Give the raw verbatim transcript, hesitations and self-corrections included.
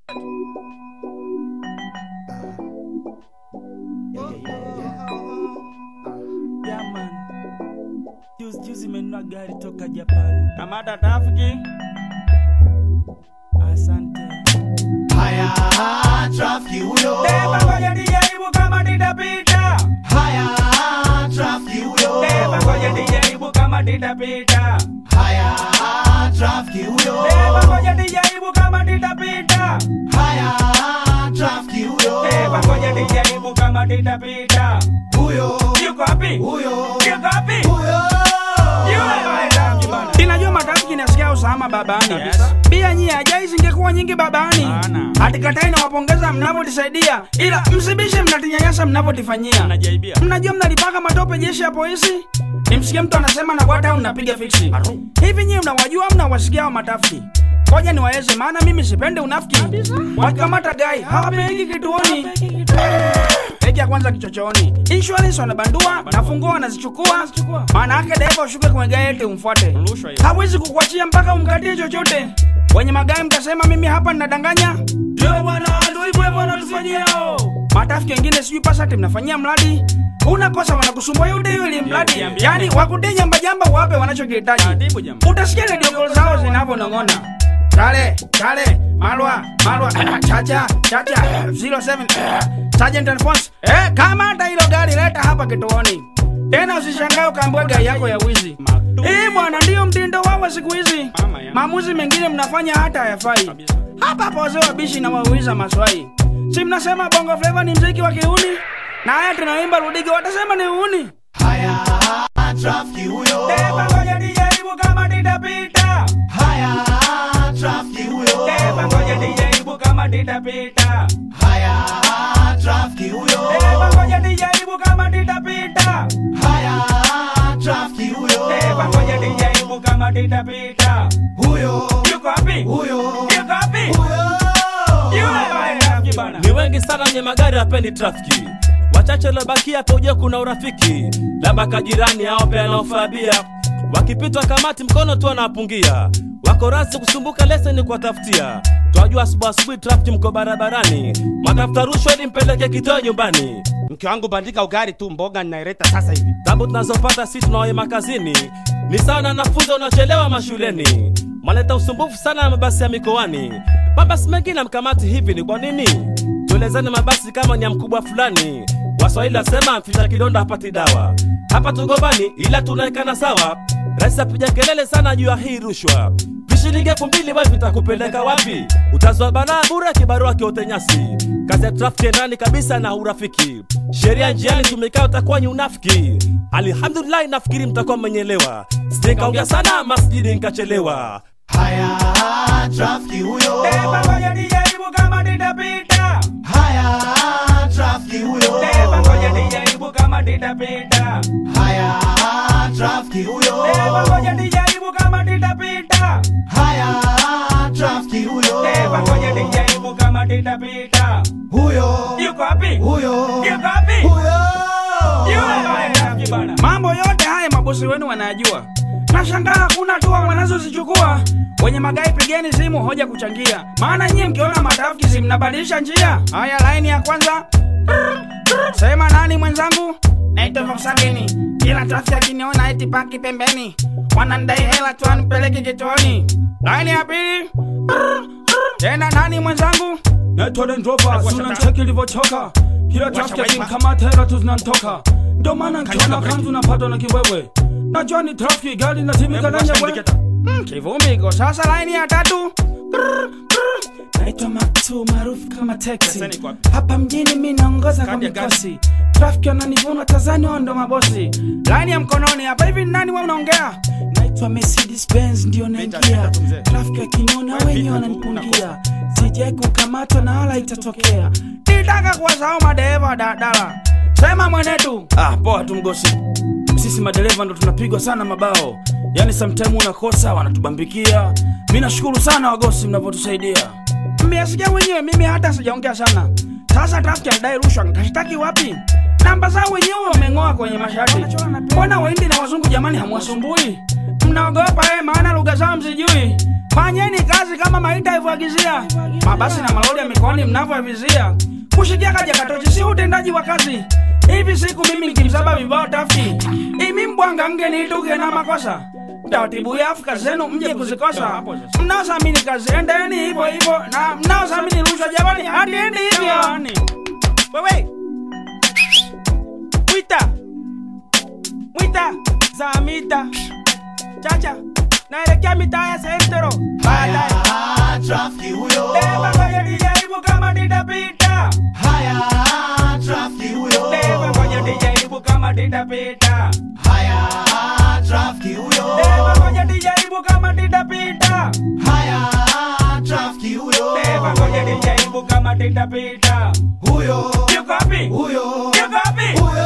Yeah man, juzi juzi menunua gari toka Japan. Kamata trafiki. Asante. Haya trafiki huyo. Deba ngoja nijaribu kama nitapita. Haya trafiki huyo. Deba ngoja nijaribu kama nitapita. Haya trafiki huyo. Deba ngoja nijaribu kama nitapita. Haya trafiki huyo. Deba ngoja nijaribu kama nitapita. Huyo. Yuko wapi? Huyo. Yuko wapi? Huyo. Ninajua matafiki nasikia usama babani. Yes. Pia nyie ajai zingekuwa nyingi babani. Hatikatai na wapongeza mnavyotisaidia, ila msibishe mnatinyanyasa mnavyotifanyia. Mnajua mnalipaka matope jeshi ya polisi. Nimsikia mtu anasema na wata unapiga fiksi. Hivi nyie mnawajua mnawasikia wa matafiki? Ngoja niwaeleze maana mimi sipendi unafiki. Wakikamata gai hawapeleki kituoni. Eki ya kwanza kichochoni. Insurance wanabandua na funguo wanazichukua. Maana yake dereva ushuke kwenye gari eti umfuate. Hawezi kukuachia mpaka umkatie chochote. Wenye magari mtasema mimi hapa ninadanganya. Ndio bwana, ndio hivyo bwana tufanyie hao. Matafiki wengine sijui pasati mnafanyia mradi. Unakosa wanakusumbua yule yule mradi. Yaani wakudenya mbajamba wape wanachokihitaji. Utasikia radio call zao zinavyonong'ona. Chale, chale, malwa, malwa, chacha, chacha, zero seven, Sergeant Alphonse. Eh, kama hata hilo gari leta hapa kituoni. Tena usishangae ukaambiwa gari yako ya wizi. Eh bwana, ndio mtindo wao siku hizi. Maamuzi mengine mnafanya hata hayafai. Hapa hapo wazee wabishi na wauliza maswali. Si mnasema Bongo Flava ni muziki wa kiuni? Na haya tunaimba Rudigi watasema ni uuni. Haya trafiki huyo. Deba ngoja nijaribu kama nitapita. Haya trafiki huyo. Deba ngoja nijaribu kama nitapita. Haya trafiki huyo. Deba ngoja nijaribu kama nitapita. Haya trafiki huyo. Deba ngoja nijaribu kama nitapita. Huyo. Yuko wapi? Huyo. Yuko wapi? Huyo. Yule. Ni wengi sana nye magari hapendi trafiki. Wachache lobakia toje kuna urafiki. Labda kajirani hao pia anaofabia. Wakipitwa kamati mkono tu anapungia. Wako razi kusumbuka leseni kwa tafutia. Twajua asubuhi asubuhi trafiki mko barabarani. Matafuta rushwa ili mpeleke kitoa nyumbani. Mke wangu bandika ugari tu mboga ninaileta sasa hivi. Tabu tunazopata sisi tunaoema kazini. Ni sawa na wanafunzi unachelewa mashuleni. Maleta usumbufu sana na mabasi ya mikoani. Mabasi mengine mkamati hivi ni kwa nini? Tuelezane mabasi kama ni mkubwa fulani. Waswahili wasema mfita kidonda hapati dawa. Hapa tugombani ila tunaikana sawa. Rais apiga kelele sana juu ya hii rushwa. Shilingi elfu mbili wapi vitakupeleka wapi? Utazwa balaa bure kibarua kiote nyasi. Kazi ya trafiki ndani kabisa na urafiki. Sheria njiani tumekaa utakuwa ni unafiki. Alhamdulillah nafikiri mtakuwa mmenyelewa. Sikaongea sana masjidi nikachelewa. Haya trafiki huyo. Deba ngoja nijaribu kama nitapita. Haya trafiki huyo. Deba ngoja nijaribu kama nitapita. Haya trafiki huyo. Deba ngoja nijaribu kama nitapita. Haya trafiki huyo. Deba ngoja nijaribu kama nitapita. Huyo. Yuko wapi? Huyo. Yuko wapi? Huyo. Yule. Mambo yote haya mabosi wenu wanajua. Nashangaa hakuna hatua wanazozichukua. Wenye magari pigeni simu hoja kuchangia. Maana nyinyi mkiona matafiki simu mnabadilisha njia. Haya line ya kwanza. Sema nani mwenzangu? Naitwa Vosabini. Kila trafiki akiniona eti paki pembeni. Wanandai hela tu anipeleke kituoni. Line ya pili. Tena nani mwenzangu? Naitwa Dendrova, suna cheki ilivyochoka. Kila trafiki akinikamata hela tu zinanitoka. Ndio maana nikiona kanzu napatwa na kiwewe. Najua ni trafiki gari inatimika na nyewe. Mm, kivumbi iko sasa line ya tatu. Naitwa Maktu maarufu kama taxi. Hapa mjini mimi naongoza kwa mikosi. Trafiki wananivuna Tanzania ndo mabosi. Line ya mkononi hapa hivi nani wewe unaongea? Naitwa Mercedes Benz ndio naingia. Trafiki akiniona wenyewe wananipungia. Sijai kukamatwa na wala itatokea. Nitaka kuwasahau madereva dadala. Sema mwenetu. Ah poa tu mgosi. Sisi madereva ndo tunapigwa sana mabao. Yaani sometimes unakosa wanatubambikia. Mimi nashukuru sana wagosi mnavyotusaidia. Mmesikia wenyewe mimi hata sijaongea sana. Sasa trafiki anadai rushwa nitashitaki wapi? Namba zao wenyewe wameng'oa kwenye mashati. Mbona waindi na wazungu jamani hamwasumbui? mnaogopa eh, maana lugha zao msijui. Fanyeni kazi kama maita hivyoagizia. Mabasi na malori ya mikoani mnavyovizia. Kushikia kaja katochi si utendaji wa kazi. Hivi siku mimi nikimsaba vibao tafti. Imi mbwanga mgeni ituke na makosa. Taratibu ya Afrika zenu mje kuzikosa. Mnaosamini kazi endeni hivyo hivyo. Na mnaosamini rushwa jamani hadi endi hivyo. Wewe Mwita Mwita Zamita Chacha naelekea mitaa ya Sentero. Haya trafiki huyo. Beba ngoja nijaribu kama nitapita. Haya trafiki huyo. Beba ngoja nijaribu kama nitapita. Haya trafiki huyo. Beba ngoja nijaribu kama nitapita. Haya trafiki huyo. Beba ngoja nijaribu kama nitapita. Huyo Yuko wapi? huyo Yuko wapi? huyo